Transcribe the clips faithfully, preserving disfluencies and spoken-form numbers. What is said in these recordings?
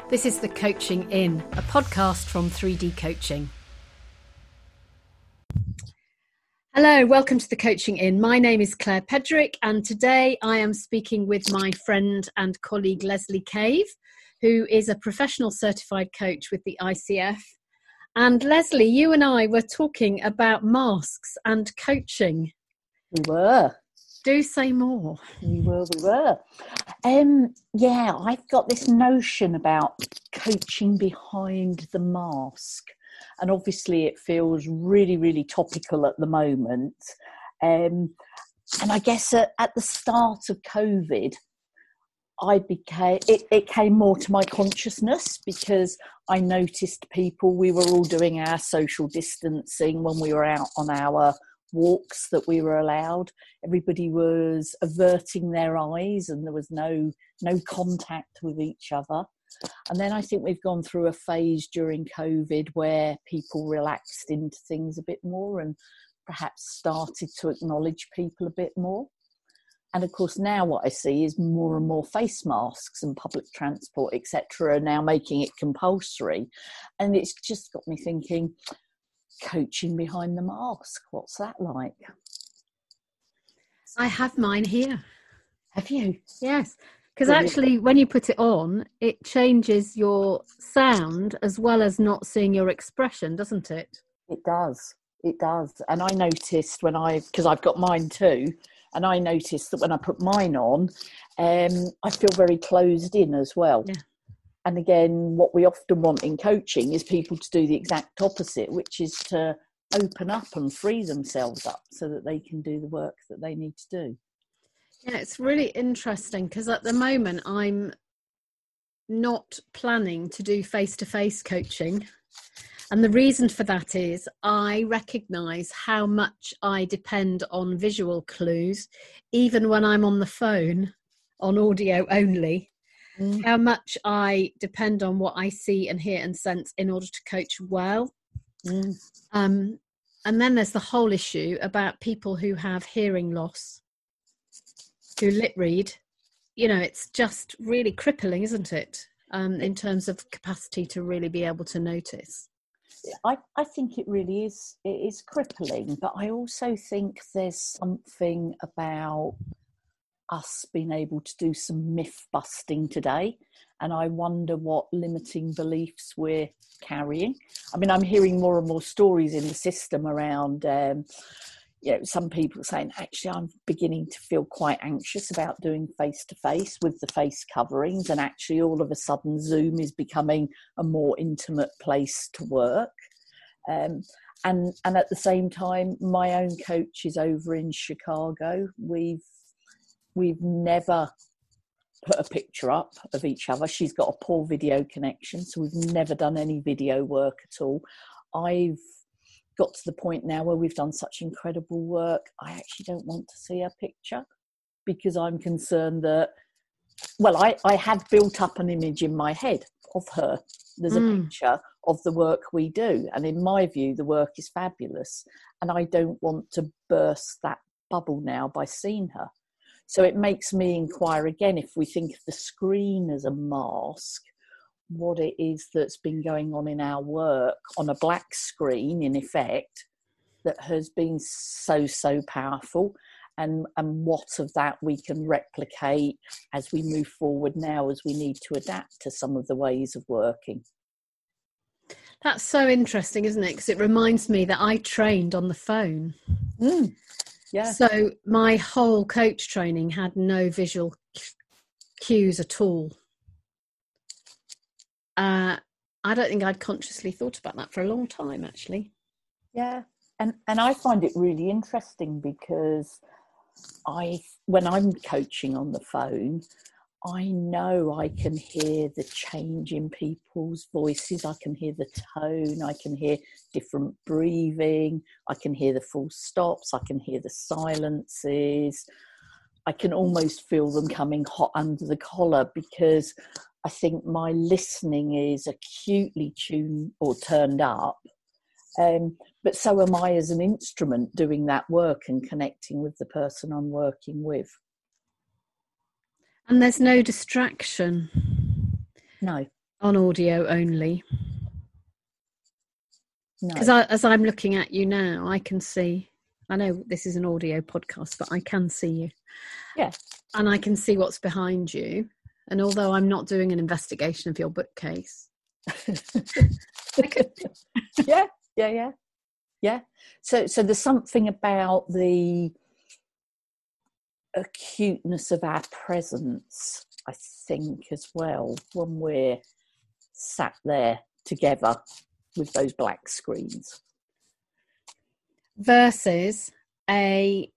This is The Coaching In, a podcast from three D Coaching. Hello, welcome to The Coaching In. My name is Claire Pedrick, and today I am speaking with my friend and colleague Leslie Cave, who is a professional certified coach with the I C F. And Leslie, you and I were talking about masks and coaching. We were. Do say more. We were, we were. Um, yeah, I've got this notion about coaching behind the mask. And obviously it feels really, really topical at the moment. Um, and I guess at, at the start of COVID, I became, it, it came more to my consciousness because I noticed people, we were all doing our social distancing when we were out on our walks that we were allowed. Everybody was averting their eyes and there was no no contact with each other. And then I think we've gone through a phase during COVID where people relaxed into things a bit more and perhaps started to acknowledge people a bit more. And of course now what I see is more and more face masks and public transport, et cetera, are now making it compulsory. And it's just got me thinking, coaching behind the mask, what's that like? I have mine here. Have you? Yes, because actually when you put it on, it changes your sound as well as not seeing your expression, doesn't it? It does, it does. And I noticed when I, because I've got mine too, and I noticed that when I put mine on, um, I feel very closed in as well. Yeah. And again, what we often want in coaching is people to do the exact opposite, which is to open up and free themselves up so that they can do the work that they need to do. Yeah, it's really interesting because at the moment I'm not planning to do face-to-face coaching. And the reason for that is I recognise how much I depend on visual clues, even when I'm on the phone, on audio only. Mm. How much I depend on what I see and hear and sense in order to coach well. Mm. Um, and then there's the whole issue about people who have hearing loss, who lip read. You know, it's just really crippling, isn't it? Um, in terms of capacity to really be able to notice. I, I think it really is, it is crippling, but I also think there's something about us being able to do some myth busting today, and I wonder what limiting beliefs we're carrying. I mean, I'm hearing more and more stories in the system around um, you know, some people saying, actually I'm beginning to feel quite anxious about doing face to face with the face coverings, and actually all of a sudden Zoom is becoming a more intimate place to work. Um, and and at the same time, my own coach is over in Chicago. We've We've never put a picture up of each other. She's got a poor video connection, so we've never done any video work at all. I've got to the point now where we've done such incredible work, I actually don't want to see her picture because I'm concerned that, well, I, I have built up an image in my head of her. There's a mm. picture of the work we do, and in my view, the work is fabulous, and I don't want to burst that bubble now by seeing her. So it makes me inquire again, if we think of the screen as a mask, what it is that's been going on in our work on a black screen, in effect, that has been so, so powerful, and, and what of that we can replicate as we move forward now, as we need to adapt to some of the ways of working. That's so interesting, isn't it? Because it reminds me that I trained on the phone. Mm. Yeah. So my whole coach training had no visual cues at all. Uh, I don't think I'd consciously thought about that for a long time, actually. Yeah. And and I find it really interesting because I, when I'm coaching on the phone, I know I can hear the change in people's voices. I can hear the tone. I can hear different breathing. I can hear the full stops. I can hear the silences. I can almost feel them coming hot under the collar because I think my listening is acutely tuned or turned up. Um, but so am I as an instrument doing that work and connecting with the person I'm working with. And there's no distraction. No. On audio only. Because No. as I'm looking at you now, I can see, I know this is an audio podcast, but I can see you. Yeah. And I can see what's behind you. And although I'm not doing an investigation of your bookcase, I could. yeah, yeah, yeah, yeah. So, so there's something about the acuteness of our presence, I think, as well, when we're sat there together with those black screens. Versus a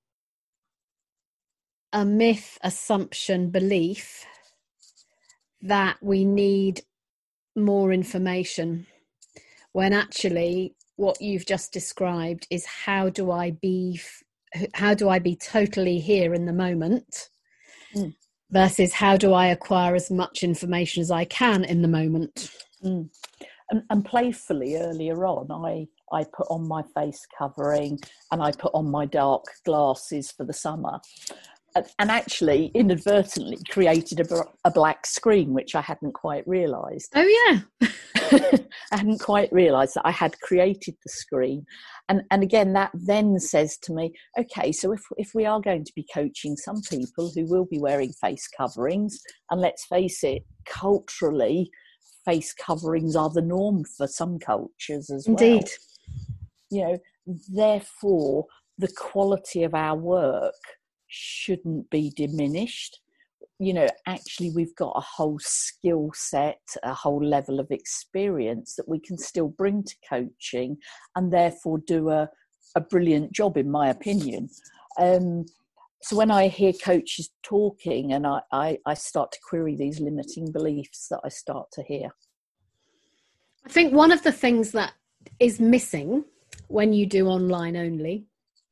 a myth, assumption, belief that we need more information, when actually what you've just described is how do I be how do I be totally here in the moment, mm. versus how do I acquire as much information as I can in the moment. Mm. And, and playfully earlier on, I I put on my face covering and I put on my dark glasses for the summer. And actually inadvertently created a, a black screen, which I hadn't quite realised. Oh, yeah. I hadn't quite realised that I had created the screen. And, and again, that then says to me, okay, so if, if we are going to be coaching some people who will be wearing face coverings, and let's face it, culturally, face coverings are the norm for some cultures as well. Indeed. You know, therefore, the quality of our work shouldn't be diminished. You know, actually we've got a whole skill set, a whole level of experience that we can still bring to coaching, and therefore do a, a brilliant job, in my opinion. Um, so when I hear coaches talking and I, I, I start to query these limiting beliefs that I start to hear. I think one of the things that is missing when you do online only,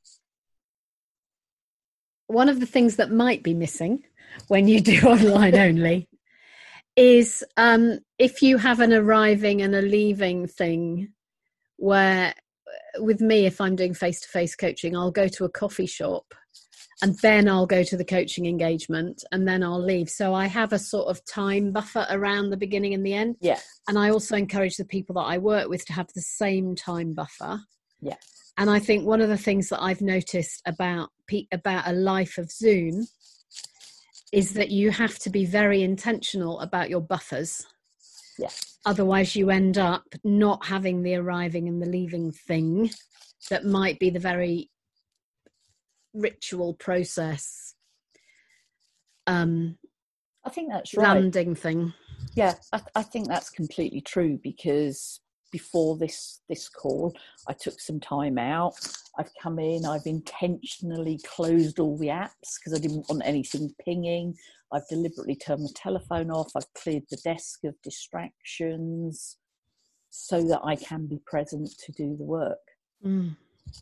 one of the things that might be missing when you do online only is um, if you have an arriving and a leaving thing where, with me, if I'm doing face-to-face coaching, I'll go to a coffee shop and then I'll go to the coaching engagement and then I'll leave. So I have a sort of time buffer around the beginning and the end. Yeah. And I also encourage the people that I work with to have the same time buffer. Yeah. And I think one of the things that I've noticed about about a life of Zoom is that you have to be very intentional about your buffers. Yeah. Otherwise you end up not having the arriving and the leaving thing that might be the very ritual process. Um, I think that's right. Landing thing. Yeah, I, I think that's completely true, because before this this call, I took some time out. I've come in, I've intentionally closed all the apps because I didn't want anything pinging. I've deliberately turned the telephone off. I've cleared the desk of distractions so that I can be present to do the work. Mm.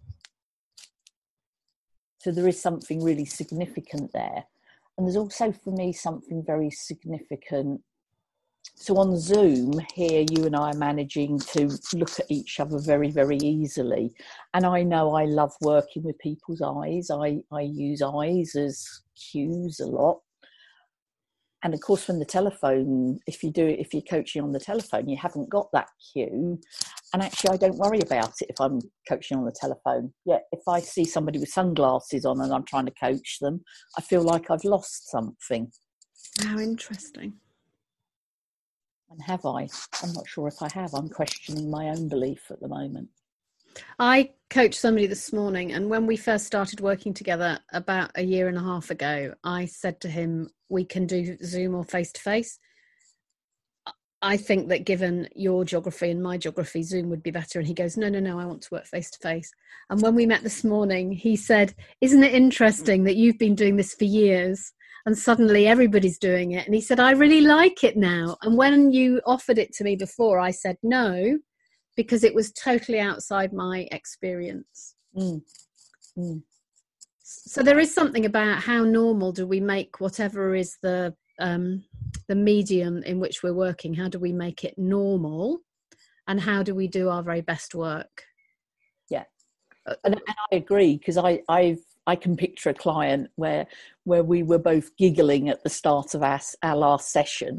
So there is something really significant there. And there's also, for me, something very significant. So on Zoom here, you and I are managing to look at each other very, very easily. And I know I love working with people's eyes. I, I use eyes as cues a lot. And of course, when the telephone, if you do it, if you're coaching on the telephone, you haven't got that cue. And actually, I don't worry about it if I'm coaching on the telephone. Yet, if I see somebody with sunglasses on and I'm trying to coach them, I feel like I've lost something. How interesting. And have I? I'm not sure if I have. I'm questioning my own belief at the moment. I coached somebody this morning, and when we first started working together about a year and a half ago, I said to him, we can do Zoom or face-to-face. I think that given your geography and my geography, Zoom would be better. And he goes, no, no, no, I want to work face-to-face. And when we met this morning, he said, isn't it interesting that you've been doing this for years and suddenly everybody's doing it? And he said, I really like it now. And when you offered it to me before, I said no, because it was totally outside my experience. Mm. Mm. So there is something about how normal do we make whatever is the um, the medium in which we're working, how do we make it normal, and how do we do our very best work? Yeah, and, and I agree, because I I've I can picture a client where where we were both giggling at the start of our, our last session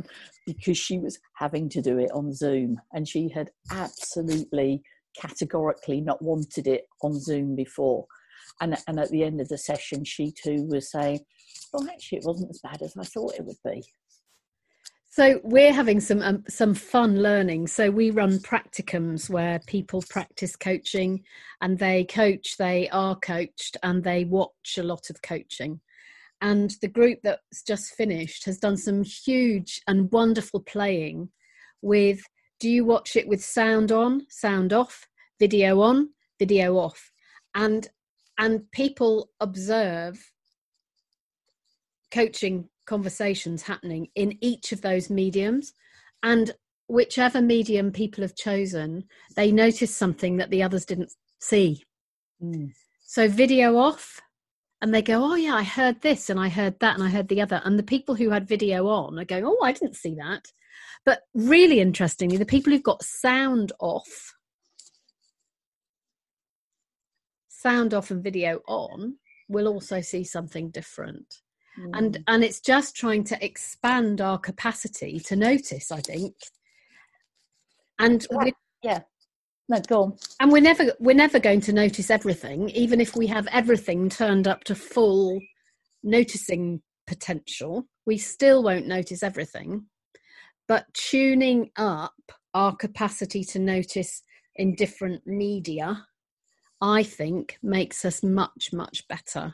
because she was having to do it on Zoom, and she had absolutely categorically not wanted it on Zoom before. And, and at the end of the session, she too was saying, well, actually, it wasn't as bad as I thought it would be. So we're having some um, some fun learning. So we run practicums where people practice coaching, and they coach, they are coached, and they watch a lot of coaching. And the group that's just finished has done some huge and wonderful playing with, do you watch it with sound on, sound off, video on, video off? And and people observe coaching conversations happening in each of those mediums, and whichever medium people have chosen, they notice something that the others didn't see. Mm. So video off, and they go, oh yeah, I heard this and I heard that and I heard the other. And the people who had video on are going, oh, I didn't see that. But really interestingly, the people who've got sound off, sound off and video on, will also see something different. Mm. And and it's just trying to expand our capacity to notice, I think. And yeah, we, yeah. No, go on. And we're never we're never going to notice everything, even if we have everything turned up to full noticing potential. We still won't notice everything. But tuning up our capacity to notice in different media, I think, makes us much, much better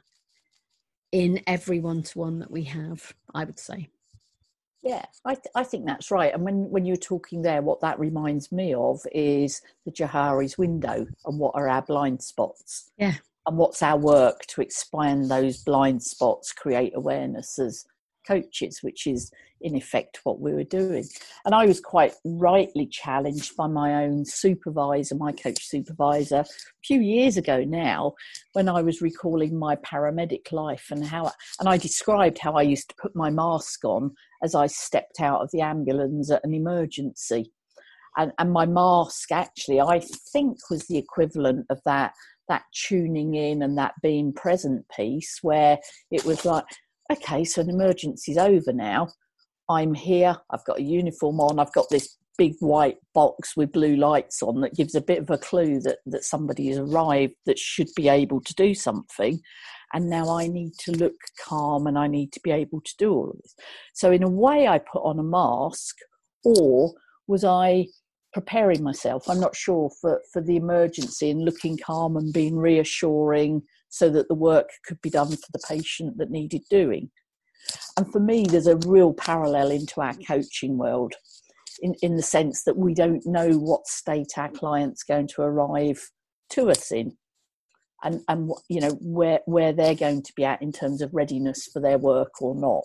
in every one-to-one that we have, I would say. Yeah, I, th- I think that's right. And when, when you're talking there, what that reminds me of is the Johari's window and what are our blind spots. Yeah. And what's our work to expand those blind spots, create awareness as coaches, which is in effect what we were doing. And I was quite rightly challenged by my own supervisor, my coach supervisor, a few years ago now, when I was recalling my paramedic life and how, and I described how I used to put my mask on as I stepped out of the ambulance at an emergency. And, and my mask actually, I think, was the equivalent of that, that tuning in and that being present piece, where it was like, okay, so an emergency's over now. I'm here, I've got a uniform on, I've got this big white box with blue lights on that gives a bit of a clue that, that somebody has arrived that should be able to do something. And now I need to look calm and I need to be able to do all of this. So in a way I put on a mask, or was I preparing myself? I'm not sure, for, for the emergency and looking calm and being reassuring so that the work could be done for the patient that needed doing. And for me, there's a real parallel into our coaching world in, in the sense that we don't know what state our client's going to arrive to us in, and, and you know, where, where they're going to be at in terms of readiness for their work or not.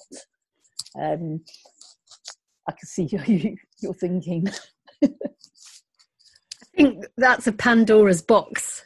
Um, I can see you, you're thinking. I think that's a Pandora's box.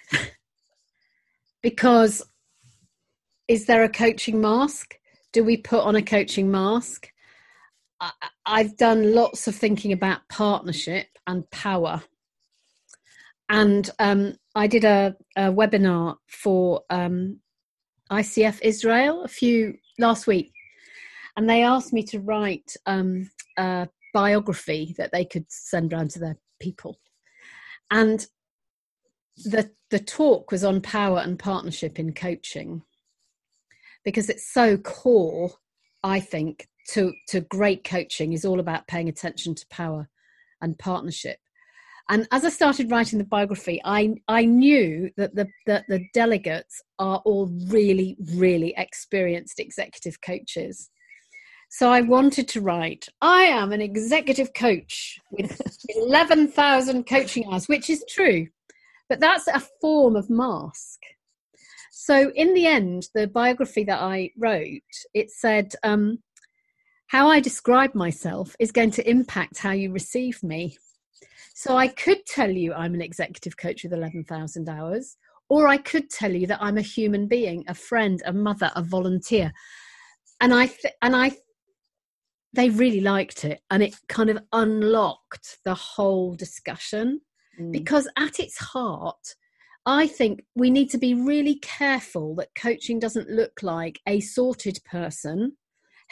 Because is there a coaching mask? Do we put on a coaching mask? I, I've done lots of thinking about partnership and power. And um, I did a, a webinar for um, I C F Israel a few last week. And they asked me to write um, a biography that they could send around to their people. And the the talk was on power and partnership in coaching, because it's so core, I think, to, to great coaching is all about paying attention to power and partnership. And as I started writing the biography, I, I knew that the, that the delegates are all really, really experienced executive coaches. So I wanted to write, I am an executive coach with eleven thousand coaching hours, which is true, but that's a form of mask. So in the end, the biography that I wrote, it said, um, how I describe myself is going to impact how you receive me. So I could tell you I'm an executive coach with eleven thousand hours, or I could tell you that I'm a human being, a friend, a mother, a volunteer. And I, th- and I, they really liked it. And it kind of unlocked the whole discussion, mm. because at its heart, I think we need to be really careful that coaching doesn't look like a sorted person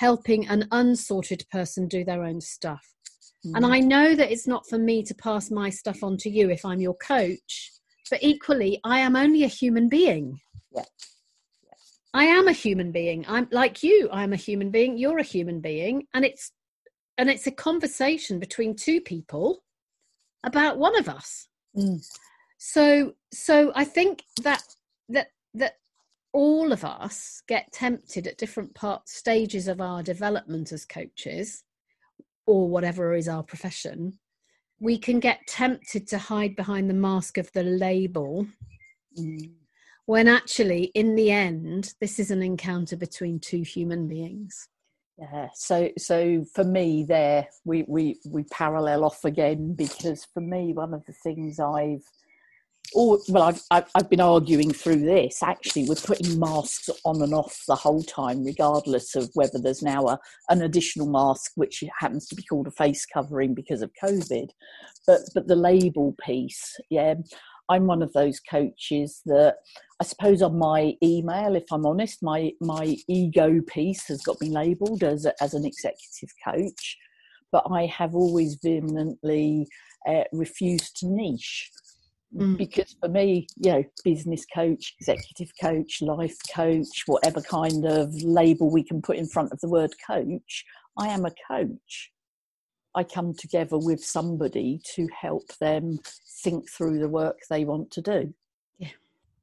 helping an unsorted person do their own stuff. Mm. And I know that it's not for me to pass my stuff on to you if I'm your coach, but equally, I am only a human being. Yeah. Yeah. I am a human being. I'm like you. I'm a human being. You're a human being. And it's, and it's a conversation between two people about one of us. Mm. So, so I think that, that, that all of us get tempted at different part stages of our development as coaches, or whatever is our profession. We can get tempted to hide behind the mask of the label, mm. when actually, in the end, this is an encounter between two human beings. Yeah. So, so for me, there we we we parallel off again, because for me, one of the things I've Or, well, I've, I've, I've been arguing through this. Actually, we're putting masks on and off the whole time, regardless of whether there's now a, an additional mask, which happens to be called a face covering because of COVID. But but the label piece, yeah, I'm one of those coaches that I suppose on my email, if I'm honest, my my ego piece has got me labelled as a, as an executive coach, but I have always vehemently uh, refused to niche. Mm. Because for me, you know, business coach, executive coach, life coach, whatever kind of label we can put in front of the word coach, I am a coach. I come together with somebody to help them think through the work they want to do. Yeah.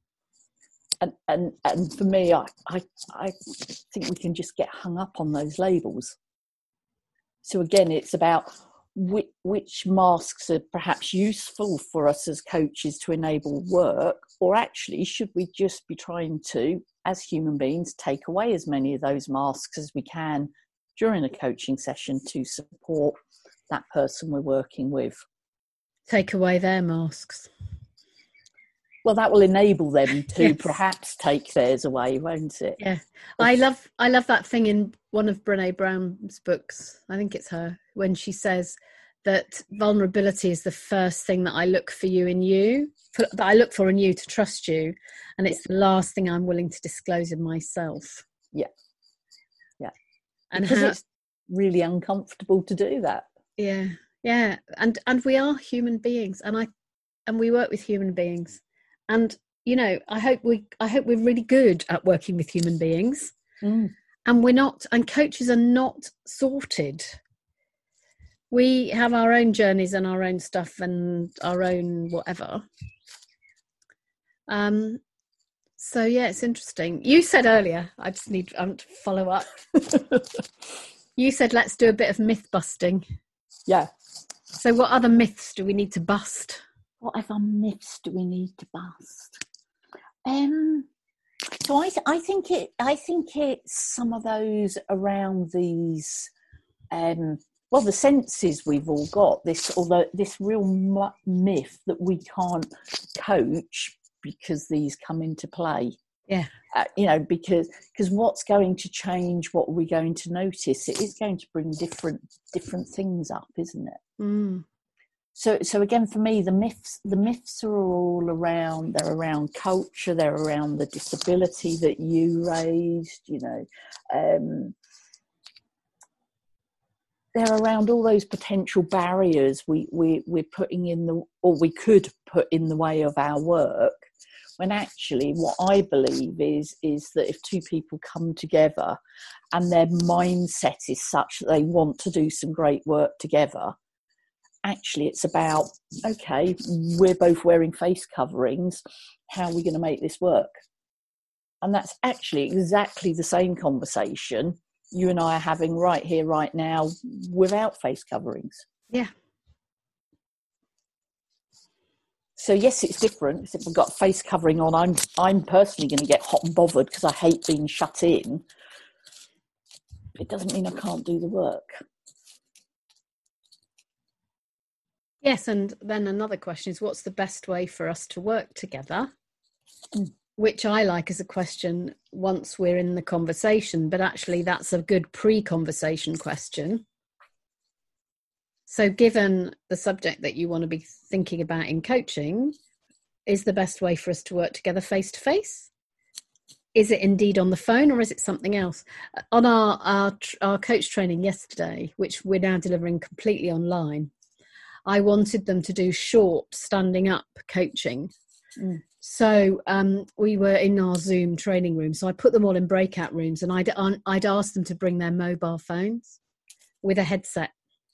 And and and for me, I I, I think we can just get hung up on those labels. So again, it's about Which, which masks are perhaps useful for us as coaches to enable work, or actually should we just be trying to, as human beings, take away as many of those masks as we can during a coaching session to support that person we're working with? Take away their masks. Well, that will enable them to yes. perhaps take theirs away, won't it? Yeah, I love I love that thing in one of Brené Brown's books. I think it's her, when she says that vulnerability is the first thing that I look for you in you, for, that I look for in you to trust you, and it's the last thing I'm willing to disclose in myself. Yeah, yeah, and because how, it's really uncomfortable to do that. Yeah, yeah, and and we are human beings, and I and we work with human beings. And, you know, I hope we, I hope we're really good at working with human beings, mm. and we're not, and coaches are not sorted. We have our own journeys and our own stuff and our own whatever. Um, so yeah, it's interesting. You said earlier, I just need um, to follow up. You said, let's do a bit of myth busting. Yeah. So what other myths do we need to bust? Whatever myths do we need to bust? Um, so I, th- I think it. I think it's some of those around these. Um, well, the senses we've all got. This, although this real m- myth that we can't coach because these come into play. Yeah. Uh, you know, because because what's going to change? What are we going to notice? It is going to bring different different things up, isn't it? Mm. So, so again, for me, the myths, the myths are all around, they're around culture, they're around the disability that you raised, you know, um, they're around all those potential barriers we, we, we're putting in the, or we could put in the way of our work, when actually what I believe is, is that if two people come together and their mindset is such that they want to do some great work together, actually it's about, okay, we're both wearing face coverings, how are we going to make this work? And that's actually exactly the same conversation you and I are having right here, right now, without face coverings. Yeah. So yes, it's different. If we've got face covering on, I'm I'm personally going to get hot and bothered because I hate being shut in. It doesn't mean I can't do the work. Yes, and then another question is, what's the best way for us to work together? Mm. Which I like as a question once we're in the conversation, but actually that's a good pre-conversation question. So given the subject that you want to be thinking about in coaching, is the best way for us to work together face to face? is it indeed on the phone or is it something else? On our, our, our coach training yesterday, which we're now delivering completely online, I wanted them to do short standing up coaching. Mm. So um, we were in our Zoom training room. So I put them all in breakout rooms, and I'd, I'd asked them to bring their mobile phones with a headset.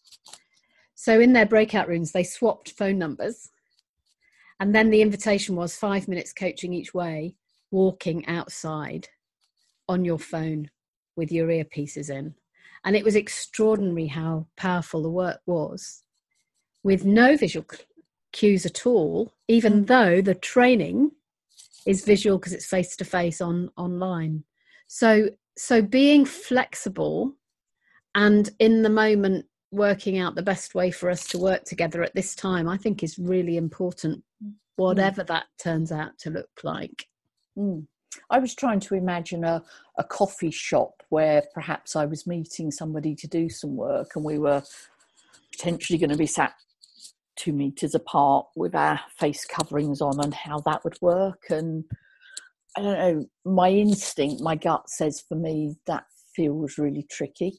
So in their breakout rooms, they swapped phone numbers. And then the invitation was five minutes coaching each way, walking outside on your phone with your earpieces in. And it was extraordinary how powerful the work was, with no visual cues at all, even mm. though the training is visual because it's face-to-face on online. So, so being flexible and in the moment working out the best way for us to work together at this time, I think is really important, whatever mm. that turns out to look like. Mm. I was trying to imagine a, a coffee shop where perhaps I was meeting somebody to do some work, and we were potentially going to be sat two meters apart with our face coverings on, and how that would work. And I don't know, my instinct, my gut says for me that feels really tricky.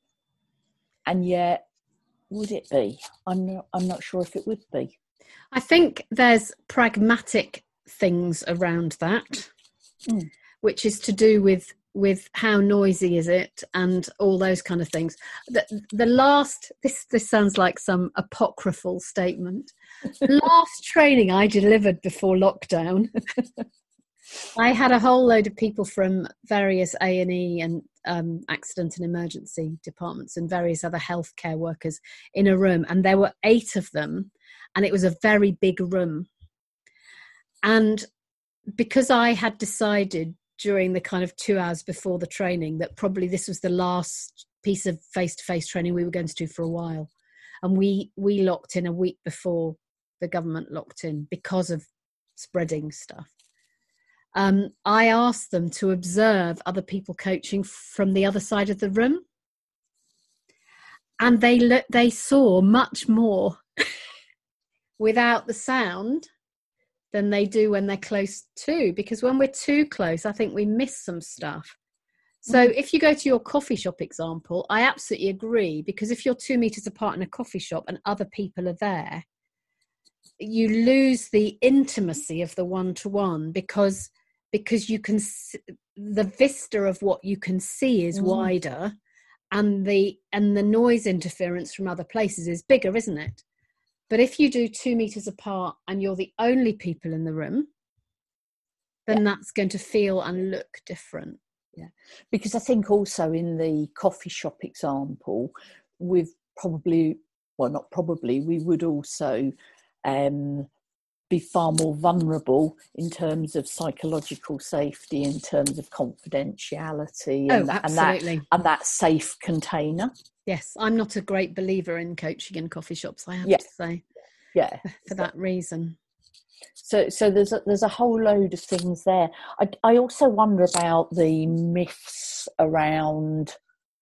And yet, would it be? I'm not, I'm not sure if it would be. I think there's pragmatic things around that, mm. which is to do with with how noisy is it and all those kind of things. The, the last, this this sounds like some apocryphal statement. The last training I delivered before lockdown, I had a whole load of people from various A and E and um, accident and emergency departments and various other healthcare workers in a room, and there were eight of them, and it was a very big room. And because I had decided during the kind of two hours before the training that probably this was the last piece of face-to-face training we were going to do for a while, and we we locked in a week before the government locked in because of spreading stuff. Um, I asked them to observe other people coaching from the other side of the room, and they lo- they saw much more without the sound than they do when they're close to, because when we're too close, I think we miss some stuff. So mm. if you go to your coffee shop example, I absolutely agree, because if you're two meters apart in a coffee shop and other people are there, you lose the intimacy of the one-to-one, because because you can the vista of what you can see is mm. wider, and the and the noise interference from other places is bigger, isn't it? But if you do two meters apart and you're the only people in the room, then yeah. that's going to feel and look different. Yeah, because I think also in the coffee shop example, we've probably, well, not probably, we would also um, be far more vulnerable in terms of psychological safety, in terms of confidentiality, and, oh, absolutely. and that and that safe container. Yes, I'm not a great believer in coaching in coffee shops, I have yeah. to say. Yeah, for that reason. So, so there's a, there's a whole load of things there. I, I also wonder about the myths around.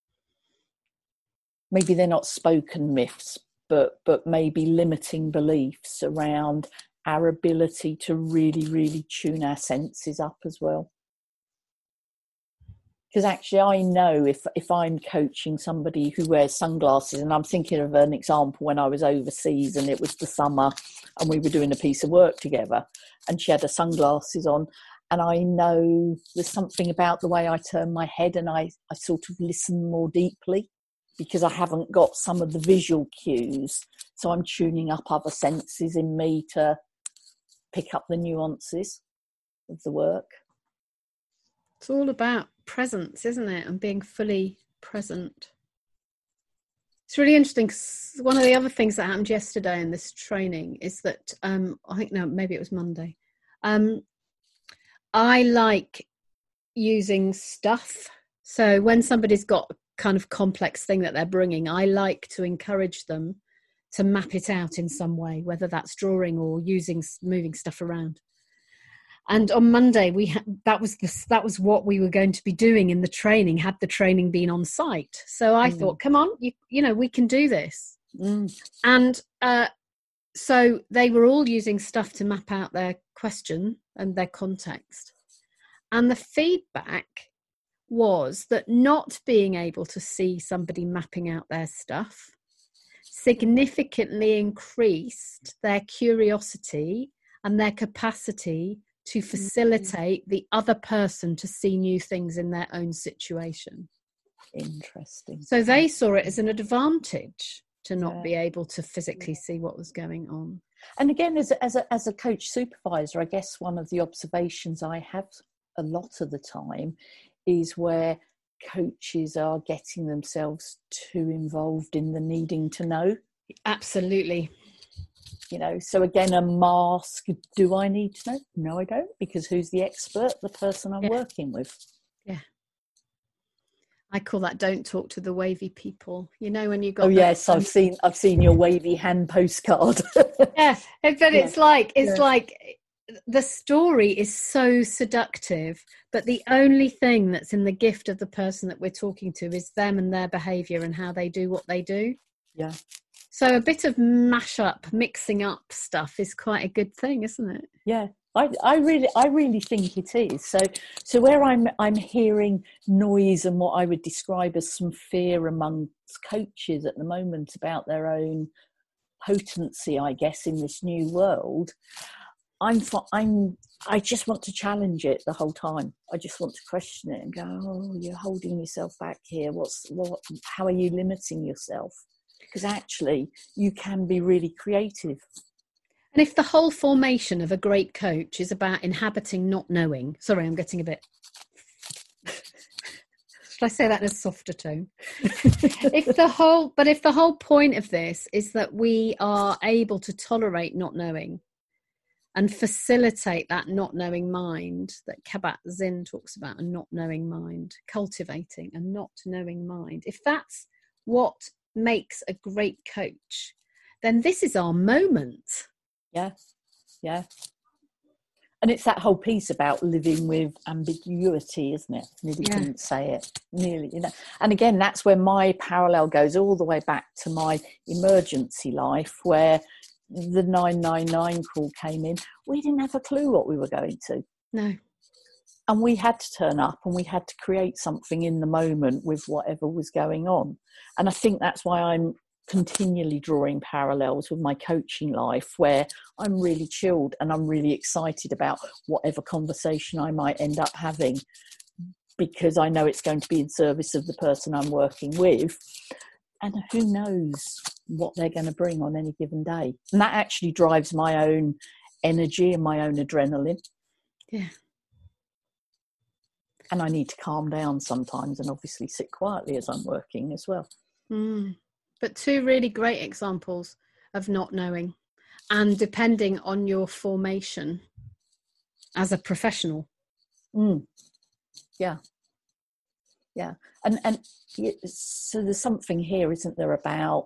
Maybe they're not spoken myths, but but maybe limiting beliefs around our ability to really, really tune our senses up as well. Because actually I know if, if I'm coaching somebody who wears sunglasses, and I'm thinking of an example when I was overseas and it was the summer and we were doing a piece of work together, and she had her sunglasses on, and I know there's something about the way I turn my head and I, I sort of listen more deeply because I haven't got some of the visual cues. So I'm tuning up other senses in me to pick up the nuances of the work. It's all about presence, isn't it? And being fully present. It's really interesting. One of the other things that happened yesterday in this training is that, um, I think, no, maybe it was Monday. Um, I like using stuff. So when somebody's got a kind of complex thing that they're bringing, I like to encourage them to map it out in some way, whether that's drawing or using, moving stuff around. And on Monday, we ha- that was the, that was what we were going to be doing in the training, had the training been on site. So I mm. thought, come on, you, you know, we can do this. Mm. And uh, so they were all using stuff to map out their question and their context. And the feedback was that not being able to see somebody mapping out their stuff significantly increased their curiosity and their capacity to facilitate the other person to see new things in their own situation. Interesting. So they saw it as an advantage to not Yeah. be able to physically see what was going on. And again, as a, as a as a coach supervisor, I guess one of the observations I have a lot of the time is where coaches are getting themselves too involved in the needing to know. Absolutely. You know, so again, a mask, do I need to know? No, I don't, because who's the expert? The person I'm Yeah. working with. Yeah. I call that don't talk to the wavy people. You know, when you got Oh the- yes, I've seen I've seen your wavy hand postcard. Yeah, but Yeah. it's like it's Yeah. like the story is so seductive, but the only thing that's in the gift of the person that we're talking to is them and their behavior and how they do what they do. Yeah. So a bit of mash up, mixing up stuff is quite a good thing, isn't it? Yeah. I, I really I really think it is. So so where I'm I'm hearing noise and what I would describe as some fear amongst coaches at the moment about their own potency, I guess, in this new world, I'm I'm I just want to challenge it the whole time. I just want to question it and go, oh, you're holding yourself back here. What's what? How are you limiting yourself? Because actually, you can be really creative. And if the whole formation of a great coach is about inhabiting not knowing, sorry, I'm getting a bit, should I say that in a softer tone? if the whole, but if the whole point of this is that we are able to tolerate not knowing and facilitate that not knowing mind that Kabat-Zinn talks about, a not knowing mind, cultivating a not knowing mind, if that's what makes a great coach, then this is our moment. Yeah, yeah. And it's that whole piece about living with ambiguity, isn't it? Nearly Yeah. couldn't say it. Nearly, you know. And again, that's where my parallel goes all the way back to my emergency life, where the nine nine nine call came in. We didn't have a clue what we were going to. No. And we had to turn up and we had to create something in the moment with whatever was going on. And I think that's why I'm continually drawing parallels with my coaching life, where I'm really chilled and I'm really excited about whatever conversation I might end up having, because I know it's going to be in service of the person I'm working with. And who knows what they're going to bring on any given day. And that actually drives my own energy and my own adrenaline. Yeah. And I need to calm down sometimes and obviously sit quietly as I'm working as well. Mm. But two really great examples of not knowing, and depending on your formation as a professional. Mm. Yeah. Yeah. And, and so there's something here, isn't there, about,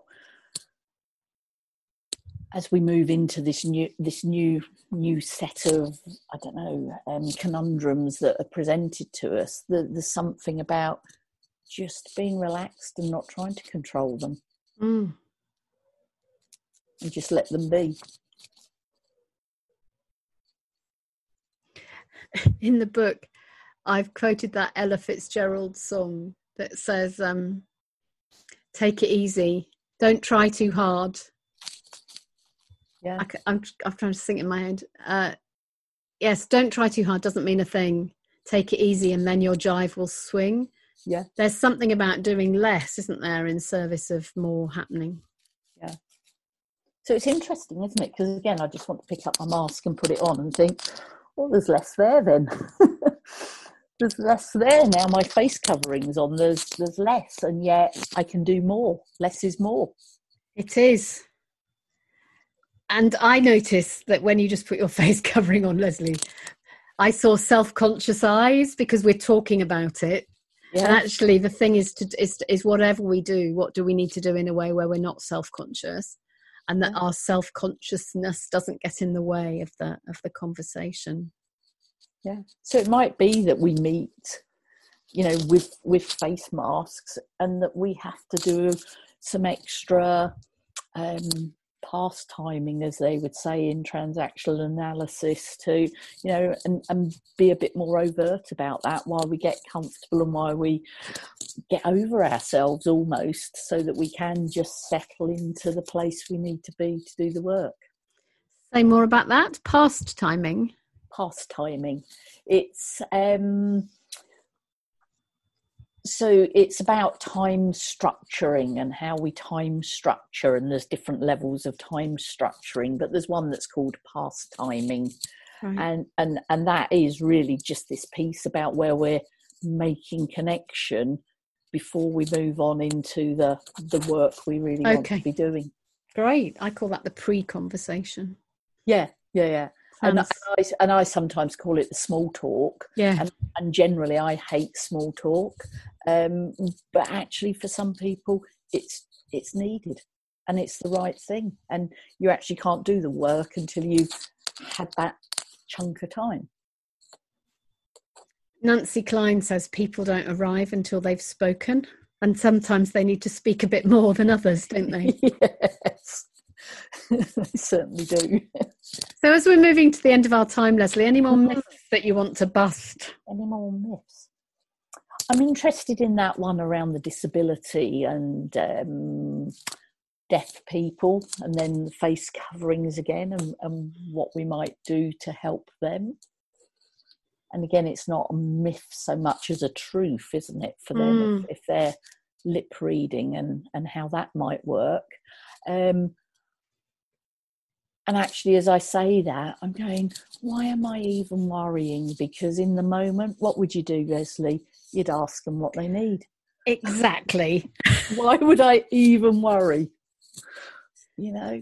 as we move into this new, this new, new set of, I don't know, um, conundrums that are presented to us, the, there's something about just being relaxed and not trying to control them. Mm. And just let them be. In the book, I've quoted that Ella Fitzgerald song that says, um, take it easy, don't try too hard. Yeah. I, I'm, I'm trying to sing it in my head. Uh, yes, don't try too hard doesn't mean a thing. Take it easy and then your jive will swing. Yeah. There's something about doing less, isn't there, in service of more happening. Yeah. So it's interesting, isn't it? Because again, I just want to pick up my mask and put it on and think, well, there's less there then. There's less there now. My face covering's on. There's there's less, and yet I can do more. Less is more. It is. And I noticed that when you just put your face covering on, Leslie, I saw self-conscious eyes because we're talking about it. Yeah. And actually, the thing is, to, is, is whatever we do, what do we need to do in a way where we're not self-conscious, and that Yeah. our self-consciousness doesn't get in the way of the of the conversation. Yeah. So it might be that we meet, you know, with with face masks, and that we have to do some extra um, past timing, as they would say in transactional analysis, to, you know, and, and be a bit more overt about that while we get comfortable and while we get over ourselves almost, so that we can just settle into the place we need to be to do the work. Say more about that. Past timing. Past timing. It's um, so it's about time structuring and how we time structure, and there's different levels of time structuring, but there's one that's called past timing. Right. and and and that is really just this piece about where we're making connection before we move on into the the work we really okay. want to be doing. Great. I call that the pre-conversation. Yeah, yeah, yeah. And, and, I, and I sometimes call it the small talk. Yeah. And, and generally I hate small talk. Um, but actually for some people it's it's needed and it's the right thing. And you actually can't do the work until you've had that chunk of time. Nancy Klein says people don't arrive until they've spoken. And sometimes they need to speak a bit more than others, don't they? Yes. They certainly do. So as we're moving to the end of our time, Leslie, any more myths that you want to bust? Any more myths? I'm interested in that one around the disability and um, deaf people, and then face coverings again, and, and what we might do to help them. And again, it's not a myth so much as a truth, isn't it, for them, mm. if, if they're lip reading, and, and how that might work. Um, And actually, as I say that, I'm going, why am I even worrying? Because in the moment, what would you do, Leslie? You'd ask them what they need. Exactly. Why would I even worry? You know,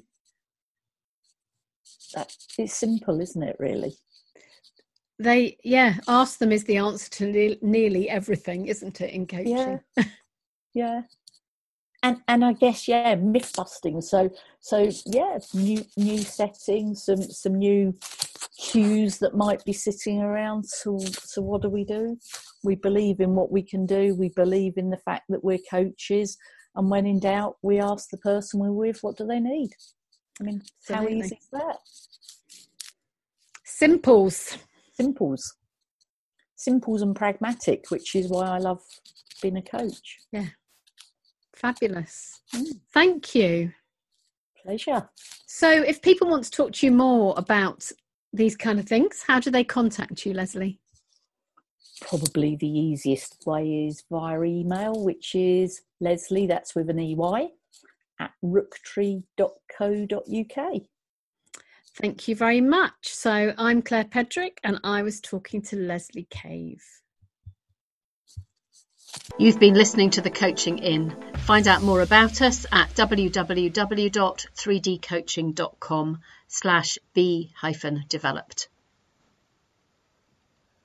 that it's simple, isn't it, really? They, yeah, ask them is the answer to ne- nearly everything, isn't it, in coaching? Yeah. Yeah. And and I guess, yeah, myth busting. So so yeah, new new settings, some some new cues that might be sitting around. So so what do we do? We believe in what we can do. We believe in the fact that we're coaches. And when in doubt, we ask the person we're with, what do they need? I mean, Absolutely. How easy is that? Simples. Simples. Simples and pragmatic, which is why I love being a coach. Yeah. Fabulous. Mm. Thank you. Pleasure. So if people want to talk to you more about these kind of things, how do they contact you, Leslie? Probably the easiest way is via email, which is Leslie, that's with an E Y, at rooktree dot co dot uk. Thank you very much. So I'm Claire Pedrick and I was talking to Leslie Cave. You've been listening to The Coaching Inn. Find out more about us at w w w dot three d coaching dot com slash b hyphen developed.